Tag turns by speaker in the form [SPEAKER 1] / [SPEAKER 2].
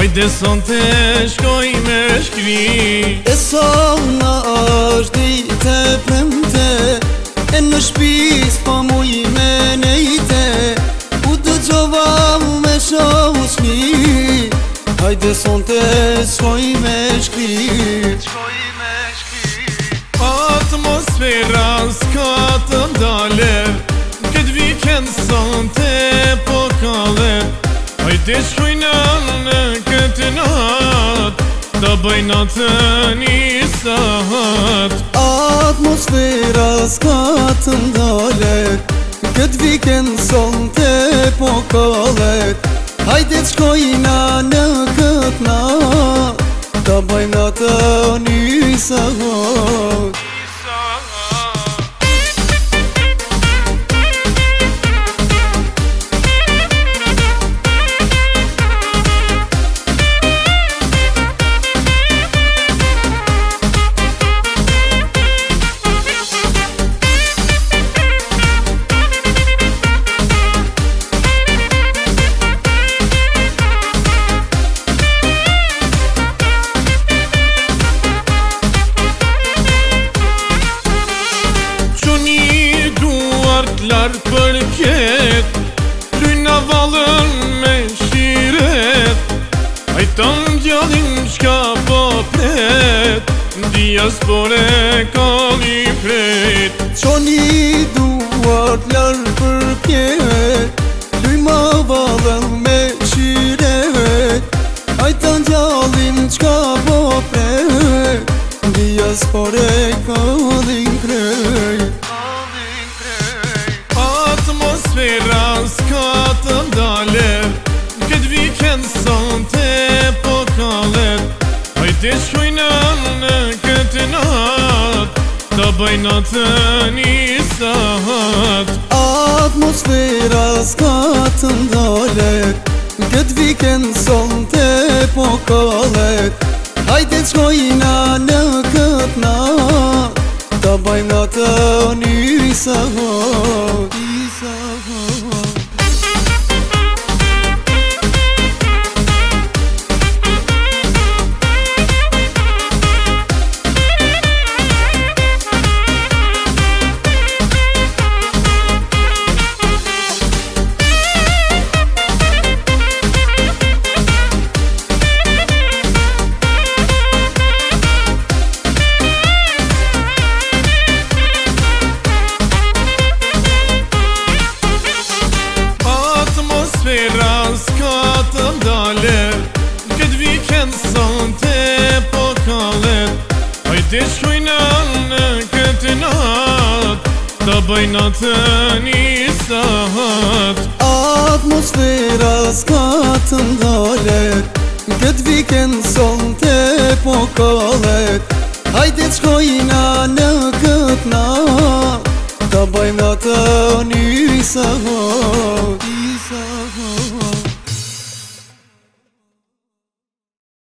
[SPEAKER 1] Hajde son të shkoj me shkri.
[SPEAKER 2] E sona është dite premte, e në shpis pa muj me nejte, u të gjova me shohu shmi. Hajde son të shkoj me shkri.
[SPEAKER 1] Atmosfera s'ka të ndale, këtë vikend son të pokale. Hajde shkojna në këtë nat, ta bëjna të një sahat.
[SPEAKER 2] Atmosfera s'ka të ndale, këtë vikend son të pokale. Hajde shkojna në këtë nat, ta bëjna të një sahat.
[SPEAKER 1] Lartë për kjetë, lyna valën me shiret. Hajton gjallin qka po pret, diaspore kalli pret.
[SPEAKER 2] Qoni duart lartë për kjetë, lyna valën me shiret. Hajton gjallin qka po pret, diaspore kalli pret.
[SPEAKER 1] Atmosfera s'ka të ndale, këtë vikend son të pokale. Hajde shkojna në këtë nat, ta bëjna të një sahat.
[SPEAKER 2] Atmosfera s'ka të ndale, këtë vikend son të pokale. Hajde shkojna në këtë nat, ta bëjna të një sahat.
[SPEAKER 1] Atmosfera s'ka të ndale, këtë vikend son të pokale. Hajde shkojna në këtë nat, ta bëjna të një sahat.
[SPEAKER 2] Atmosfera s'ka të ndale, këtë vikend son të pokale. Hajde shkojna në këtë nat, ta bëjna të një sahat.